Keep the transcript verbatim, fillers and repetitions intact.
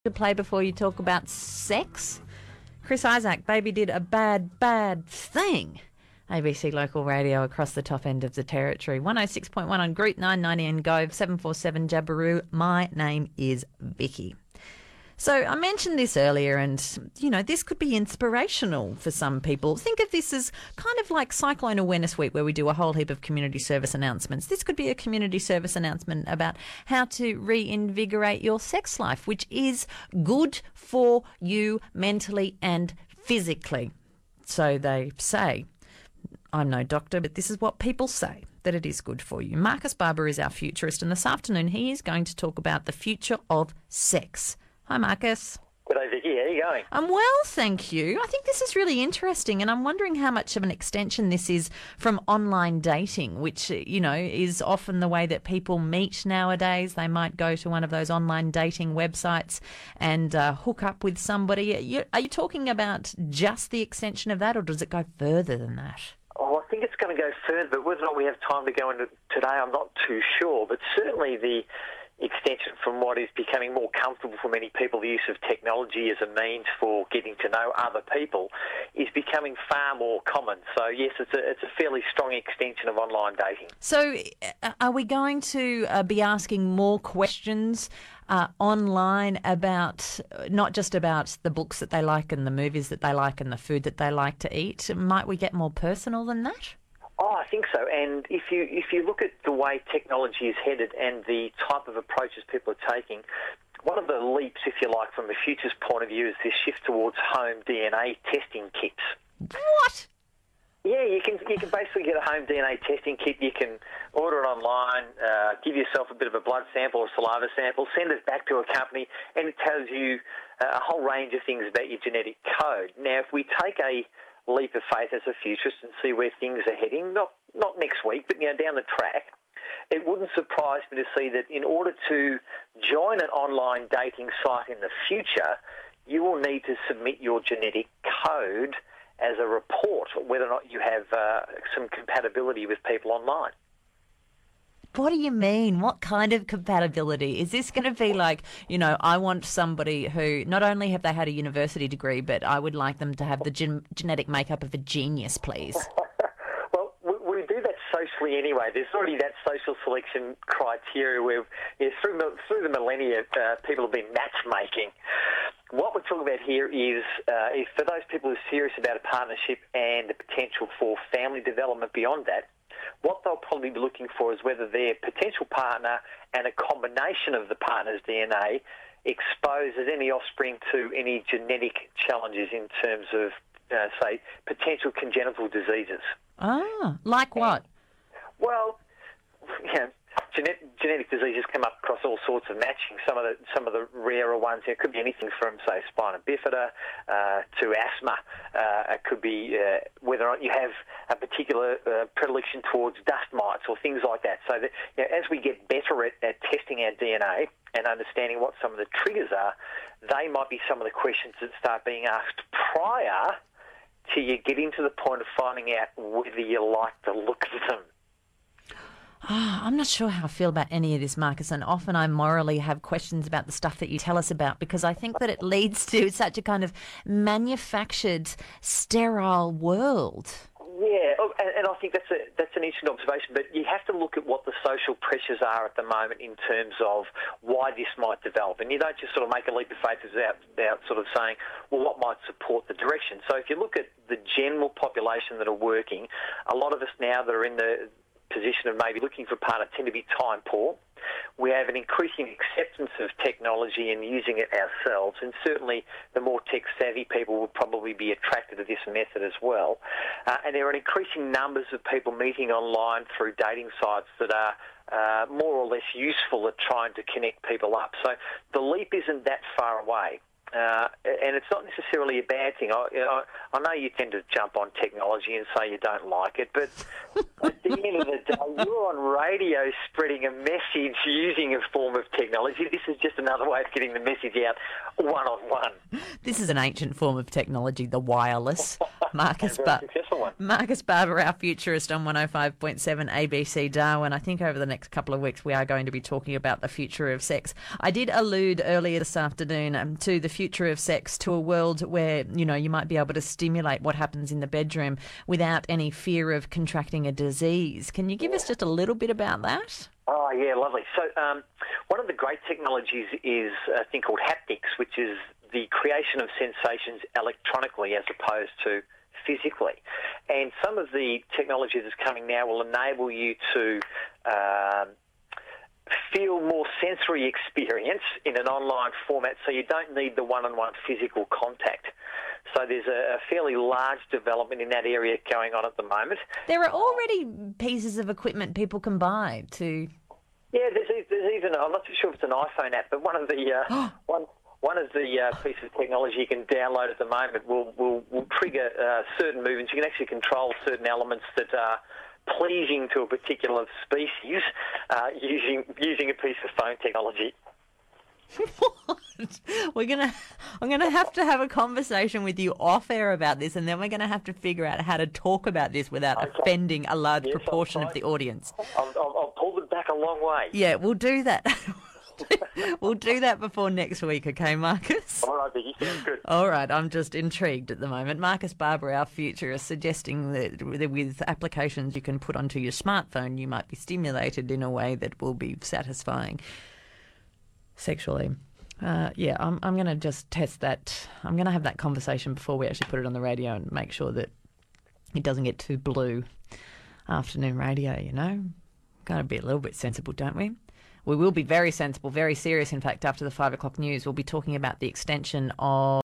to play before you talk about sex? Chris Isaak, Baby did a bad, bad thing. A B C Local Radio across the top end of the territory. one oh six point one on Group nine ninety and Gove, seven four seven Jabiru. My name is Vicky. So I mentioned this earlier and, you know, this could be inspirational for some people. Think of this as kind of like Cyclone Awareness Week, where we do a whole heap of community service announcements. This could be a community service announcement about how to reinvigorate your sex life, which is good for you mentally and physically. So they say. I'm no doctor, but this is what people say, that it is good for you. Marcus Barber is our futurist, and this afternoon he is going to talk about the future of sex. Hi, Marcus. Good day, Vicky. How are you going? I'm well, thank you. I think this is really interesting, and I'm wondering how much of an extension this is from online dating, which, you know, is often the way that people meet nowadays. They might go to one of those online dating websites and uh, hook up with somebody. Are you, are you talking about just the extension of that, or does it go further than that? Oh, I think it's going to go further, but whether or not we have time to go into today, I'm not too sure. But certainly the extension from what is becoming more comfortable for many people, the use of technology as a means for getting to know other people, is becoming far more common. So, yes, it's a, it's a fairly strong extension of online dating. So are we going to uh, be asking more questions uh, online about, not just about the books that they like and the movies that they like and the food that they like to eat? Might we get more personal than that? Oh, I think so. And if you if you look at the way technology is headed and the type of approaches people are taking, one of the leaps, if you like, from a future's point of view is this shift towards home D N A testing kits. What? Yeah, you can you can basically get a home D N A testing kit. You can order it online, uh, give yourself a bit of a blood sample or saliva sample, send it back to a company, and it tells you a whole range of things about your genetic code. Now, if we take a leap of faith as a futurist and see where things are heading, not not next week, but you know, down the track, it wouldn't surprise me to see that in order to join an online dating site in the future, you will need to submit your genetic code as a report, whether or not you have uh, some compatibility with people online. What do you mean? What kind of compatibility? Is this going to be like, you know, I want somebody who not only have they had a university degree, but I would like them to have the gen- genetic makeup of a genius, please? Well, we, we do that socially anyway. There's already that social selection criteria where, you know, through, through the millennia, uh, people have been matchmaking. What we're talking about here is, uh, is for those people who are serious about a partnership and the potential for family development beyond that, what they'll probably be looking for is whether their potential partner and a combination of the partner's D N A exposes any offspring to any genetic challenges in terms of, uh, say, potential congenital diseases. Ah, like what? Well, you know, genet- genetic diseases come up across all sorts of matching. Some of the some of the rarer ones, it could be anything from, say, spina bifida uh, to asthma. Uh, it could be uh, whether or not you have a particular uh, predilection towards dust mites or things like that. So that, you know, as we get better at, at testing our D N A and understanding what some of the triggers are, they might be some of the questions that start being asked prior to you getting to the point of finding out whether you like the look of them. Oh, I'm not sure how I feel about any of this, Marcus, and often I morally have questions about the stuff that you tell us about because I think that it leads to such a kind of manufactured, sterile world. Yeah, and, and I think that's a, that's an interesting observation, but you have to look at what the social pressures are at the moment in terms of why this might develop. And you don't just sort of make a leap of faith without, without sort of saying, well, what might support the direction? So if you look at the general population that are working, a lot of us now that are in the position of maybe looking for a partner tend to be time poor. We have an increasing acceptance of technology and using it ourselves, and certainly the more tech-savvy people will probably be attracted to this method as well. Uh, and there are increasing numbers of people meeting online through dating sites that are uh, more or less useful at trying to connect people up. So the leap isn't that far away. Uh, and it's not necessarily a bad thing. I, I, I know you tend to jump on technology and say you don't like it, but at the end of the day, you're on radio spreading a message using a form of technology. This is just another way of getting the message out one-on-one. This is an ancient form of technology, the wireless. Marcus, And a very ba- successful one. Marcus Barber, our futurist on one oh five point seven A B C Darwin. I think over the next couple of weeks we are going to be talking about the future of sex. I did allude earlier this afternoon um, to the future of sex, to a world where, you know, you might be able to stimulate what happens in the bedroom without any fear of contracting a disease. Can you give us just a little bit about that? Oh, yeah, lovely. So um, one of the great technologies is a thing called haptics, which is the creation of sensations electronically as opposed to physically. And some of the technology that's coming now will enable you to um, feel more sensory experience in an online format, so you don't need the one-on-one physical contact. So there's a, a fairly large development in that area going on at the moment. There are already pieces of equipment people can buy to... Yeah, there's, e- there's even, I'm not too sure if it's an iPhone app, but one of the uh, one one of the uh, pieces of technology you can download at the moment will will, will trigger uh, certain movements. You can actually control certain elements that are pleasing to a particular species uh, using using a piece of phone technology. What? We're gonna, I'm gonna have to have a conversation with you off air about this, and then we're gonna have to figure out how to talk about this without Okay. offending a large Yes, proportion I'm of the audience. I'll, I'll, I'll pull it back a long way. Yeah, we'll do that. We'll do that before next week, okay, Marcus? All right, Vicky, sounds good. All right, I'm just intrigued at the moment. Marcus Barber, our futurist, suggesting that with applications you can put onto your smartphone, you might be stimulated in a way that will be satisfying sexually. Uh, yeah, I'm, I'm going to just test that. I'm going to have that conversation before we actually put it on the radio and make sure that it doesn't get too blue. Afternoon radio, you know. Got to be a little bit sensible, don't we? We will be very sensible, very serious. In fact, after the five o'clock news, we'll be talking about the extension of